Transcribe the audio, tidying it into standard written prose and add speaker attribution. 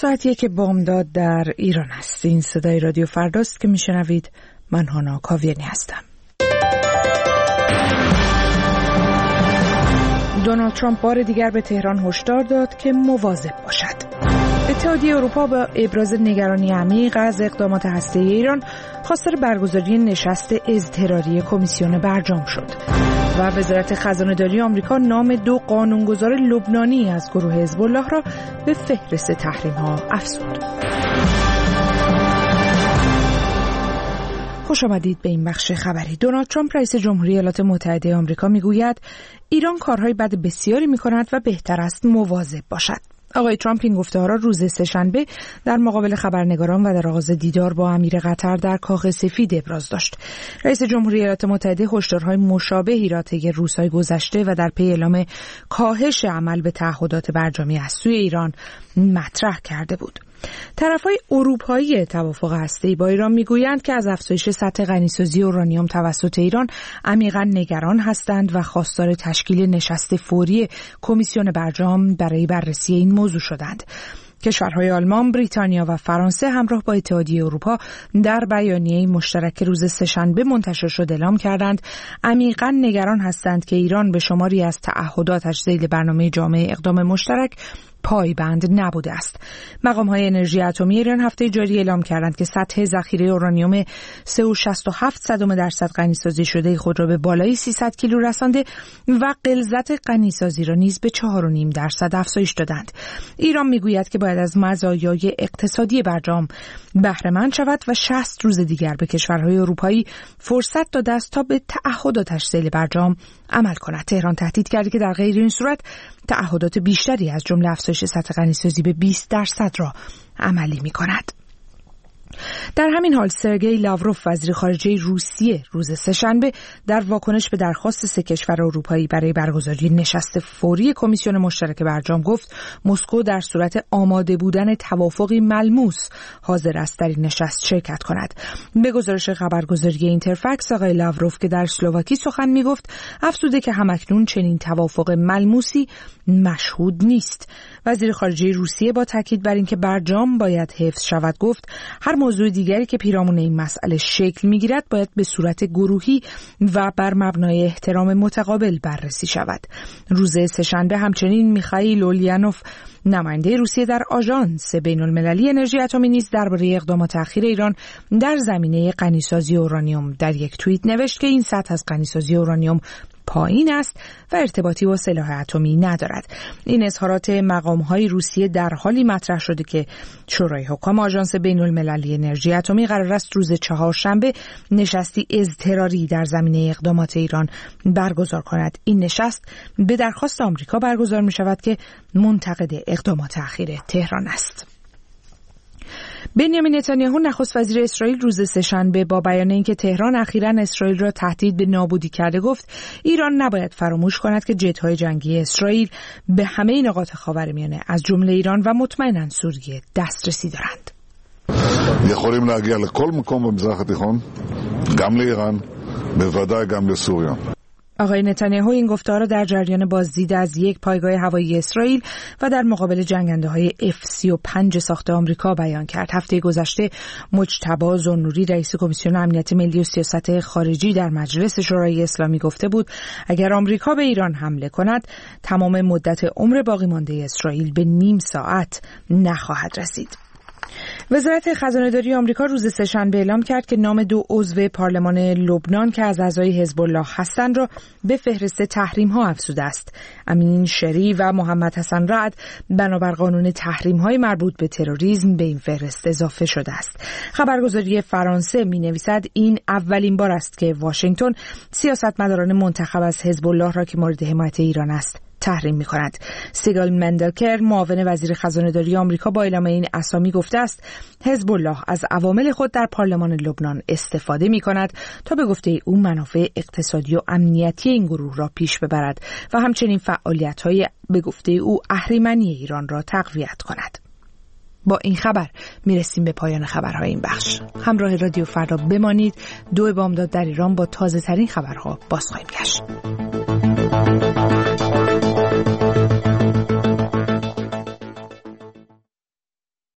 Speaker 1: ساعتیه که بامداد در ایران است. این صدای رادیو فرداست که میشنوید. من هانا کاویانی هستم. دونالد ترامپ بار دیگر به تهران هشدار داد که مواظب باشد. اتحادیه اروپا با ابراز نگرانی عمیق از اقدامات هسته‌ای ایران خواستار برگزاری نشست اضطراری کمیسیون برجام شد و وزارت خزانه‌داری آمریکا نام 2 قانونگذار لبنانی از گروه حزب الله را به فهرست تحریم‌ها افزود. خوش آمدید به این بخش خبری. دونالد ترامپ رئیس جمهوری ایالات متحده آمریکا میگوید ایران کارهای بد بسیاری می‌کند و بهتر است مواظب باشد. آقای ترامپ این گفته‌ها را روز سه‌شنبه در مقابل خبرنگاران و در آغاز دیدار با امیر قطر در کاخ سفید ابراز داشت. رئیس جمهوری ایالات متحده هشدارهای مشابهی را طی روزهای گذشته و در پی اعلام کاهش عمل به تعهدات برجامی از سوی ایران مطرح کرده بود. طرف‌های اروپایی توافق هسته‌ای با ایران میگویند که از افزایش سطح غنیسازی اورانیوم توسط ایران عمیقاً نگران هستند و خواستار تشکیل نشست فوری کمیسیون برجام برای بررسی این موضوع شدند. کشورهای آلمان، بریتانیا و فرانسه همراه با اتحادیه اروپا در بیانیه مشترک روز سه‌شنبه منتشر شد اعلام کردند عمیقاً نگران هستند که ایران به شماری از تعهداتش ذیل برنامه جامع اقدام مشترک پایبند نبوده است. مقام‌های انرژی اتمی ایران هفته جاری اعلام کردند که سطح ذخیره اورانیوم 3.67% غنیسازی شده خود را به بالای 300 کیلو رسانده و غلظت غنیسازی را نیز به 4.5% افزایش دادند. ایران میگوید که باید از مزایای اقتصادی برجام بهره مند شود و 60 روز دیگر به کشورهای اروپایی فرصت داده است تا به تعهداتش ذیل برجام عمل کند. تهران تهدید کرده که در غیر این صورت تعهدات بیشتری از جمله افزایش سطح غنیسازی به 20% را عملی می‌کند. در همین حال سرگئی لاوروف وزیر خارجه روسیه روز سه‌شنبه در واکنش به درخواست 3 کشور اروپایی برای برگزاری نشست فوری کمیسیون مشترک برجام گفت مسکو در صورت آماده بودن توافقی ملموس حاضر است در این نشست شرکت کند. به گزارش خبرگزاری اینترفکس آقای لاوروف که در اسلواکی سخن میگفت افزوده که همکنون چنین توافق ملموسی مشهود نیست. وزیر خارجه روسیه با تاکید بر اینکه برجام باید حفظ شود گفت هر موضوع دیگری که پیرامون این مسئله شکل میگیرد باید به صورت گروهی و بر مبنای احترام متقابل بررسی شود. روز سه‌شنبه همچنین میخائیل اولینوف نماینده روسیه در آژانس بین‌المللی انرژی اتمی نیز درباره اقدامات اخیر ایران در زمینه غنیسازی اورانیوم در یک توییت نوشت که این سطح از غنیسازی اورانیوم پایین است و ارتباطی با سلاح اتمی ندارد. این اظهارات مقام‌های روسیه در حالی مطرح شده که شورای حکام آژانس بین‌المللی انرژی اتمی قرار است روز چهارشنبه نشستی اضطراری در زمینه اقدامات ایران برگزار کند. این نشست به درخواست آمریکا برگزار می‌شود که منتقد اقدامات اخیر تهران است. بنیامین نتانیاهو نخست وزیر اسرائیل روز سه‌شنبه با بیان اینکه تهران اخیراً اسرائیل را تهدید به نابودی کرده گفت ایران نباید فراموش کند که جت‌های جنگی اسرائیل به همه نقاط خاورمیانه از جمله ایران و مطمئناً سوریه دسترسی دارند.
Speaker 2: יכולים להגיע לכל מקום במזרח התיכון, גם לאיראן, בוודאי גם לסוריה.
Speaker 1: آقای نتانیاهو این گفته‌ها را در جریان بازدید از یک پایگاه هوایی اسرائیل و در مقابل جنگنده‌های F-35 ساخت آمریکا بیان کرد. هفته گذشته مجتبی ذوالنوری رئیس کمیسیون امنیت ملی و سیاست خارجی در مجلس شورای اسلامی گفته بود اگر آمریکا به ایران حمله کند تمام مدت عمر باقی مانده اسرائیل به نیم ساعت نخواهد رسید. وزارت خزانه‌داری آمریکا روز سه‌شنبه اعلام کرد که نام 2 عضو پارلمان لبنان که از اعضای حزب الله هستند را به فهرست تحریم‌ها افزوده است. امین شری و محمد حسن رعد بنابر قانون تحریم‌های مربوط به تروریسم به این فهرست اضافه شده است. خبرگزاری فرانسه می‌نویسد این اولین بار است که واشنگتن سیاستمداران منتخب از حزب الله را که مورد حمایت ایران است تحریم می‌کند. سیگال مندلکر معاون وزیر خزانه‌داری آمریکا با اعلام این اسامی گفته است حزب الله از عوامل خود در پارلمان لبنان استفاده می‌کند تا به گفته او منافع اقتصادی و امنیتی این گروه را پیش ببرد و همچنین فعالیت‌های به گفته او اهریمنی ایران را تقویت کند. با این خبر میرسیم به پایان خبرهای این بخش. همراه رادیو فردا بمانید. 2 بامداد در ایران با تازه ترین خبرها باز خواهیم گشت.